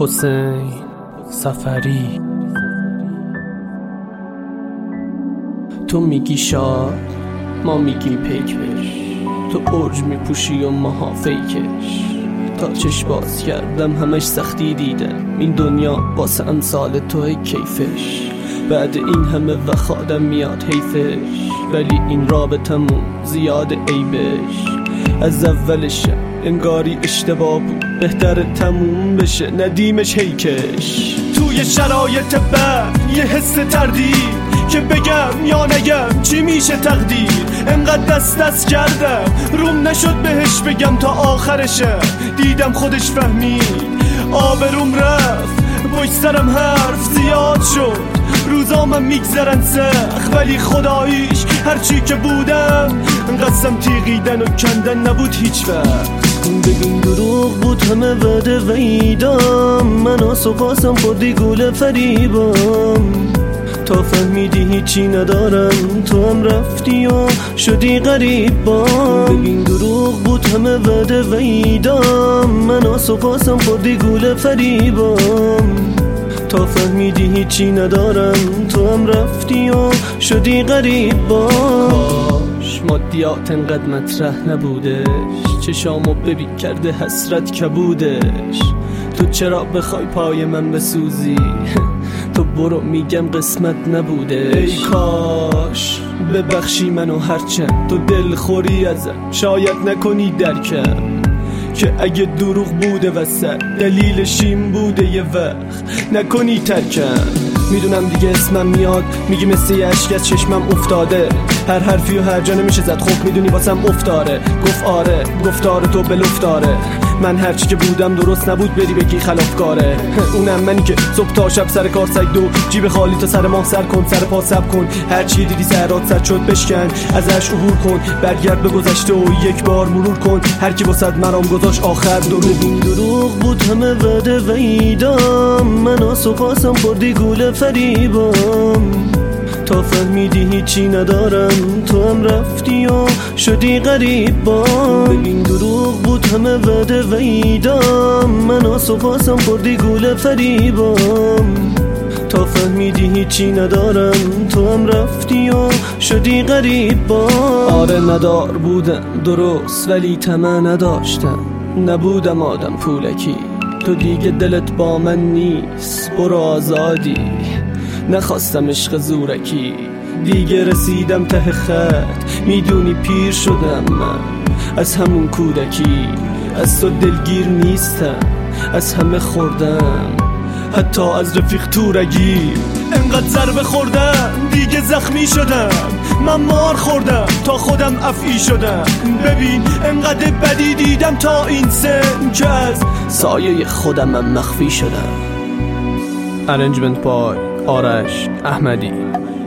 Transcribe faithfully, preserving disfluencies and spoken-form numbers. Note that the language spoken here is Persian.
حسین سفری. تو میگی شاد، ما میگیم پیک بش. تو اوج میپوشی و ماها فیکش. تا چشم باز کردم همش سختی دیدم. این دنیا واسه امثال توی کیفش. بعد این همه وقت آدم میاد حیفش، ولی این رابطمون زیاد عیبش. از اولش انگاری اشتباه بود، بهتر تموم بشه ندیمش هیکش. توی شرایط بد یه حس تردید که بگم یا نگم چی میشه تقدیر. انقدر دست دست کردم روم نشد بهش بگم تا آخرشه. دیدم خودش فهمید آبروم رفت، پشت سرم حرف زیاد شد. روزامم میگذرن سخت ولی خداییش هرچی که بودم قسم تیغیدن و کندن نبود هیچ وقت. بگین دروغ بود همه وعده و ایدام، من آسو پاسم خوردی گول فریبام. تا فهمیدی هیچی ندارم تو هم رفتی و شدی غریب بام. بگین دروغ بود همه وعده و ایدام، من آسو پاسم خوردی گول فریبام. تا فهمیدی هیچی ندارم تو هم رفتی و شدی غریب باش. مادیات انقدر مطرح نبودش، چشامو ببین کرده حسرت کبودش. تو چرا بخوای پای من بسوزی؟ تو برو میگم قسمت نبوده. ای کاش ببخشی منو هرچند تو دل خوری ازم شاید نکنی درکم. که اگه دروغ بوده وسط دلیلش این بوده یه وقت نکنی ترکم. میدونم دیگه اسمم میاد میگی مثل یه اشک از چشمم افتاده. هر حرفی و هر جا نمیشه زد، خب میدونی واسم افتاره. گفت آره گفتار تو بلفتاره. من هرچی که بودم درست نبود بری بگی خلافکاره. اونم منی که صبح تا شب سر کار سگ دو جیب خالی تا سر ماه سر کن. سر پا سب کن هرچی دیدی سرات سر شد بشکن ازش عبور کن. برگرد به گذشته و یک بار مرور کن. هر کی واسد مرام گذاشت آخر درود. این دروغ بود همه وعده و ایدام، من آسو پاسم خوردی گول فریبام. تا فهمیدی هیچی ندارم تو هم رفتی و شدی غریب بام. بگین دروغ بود همه وعده و ایدام، من آسو پاسم خوردی گول فریبام. تا فهمیدی هیچی ندارم تو هم رفتی و شدی غریب بام. آره ندار بودم درست ولی طمع نداشتم، نبودم آدم پولکی. تو دیگه دلت با من نیست برو آزادی. نخواستم عشق زورکی، دیگه رسیدم ته خط. میدونی پیر شدم من از همون کودکی. از تو دلگیر نیستم از همه خوردم، حتی از رفیق تورگی. انقدر ضربه خوردم دیگه زخمی شدم. من مار خوردم تا خودم افعی شدم. ببین انقدر بدی دیدم تا این سن که از سایه خودم هم مخفی شدم. ارنجمنت بای آرش احمدی.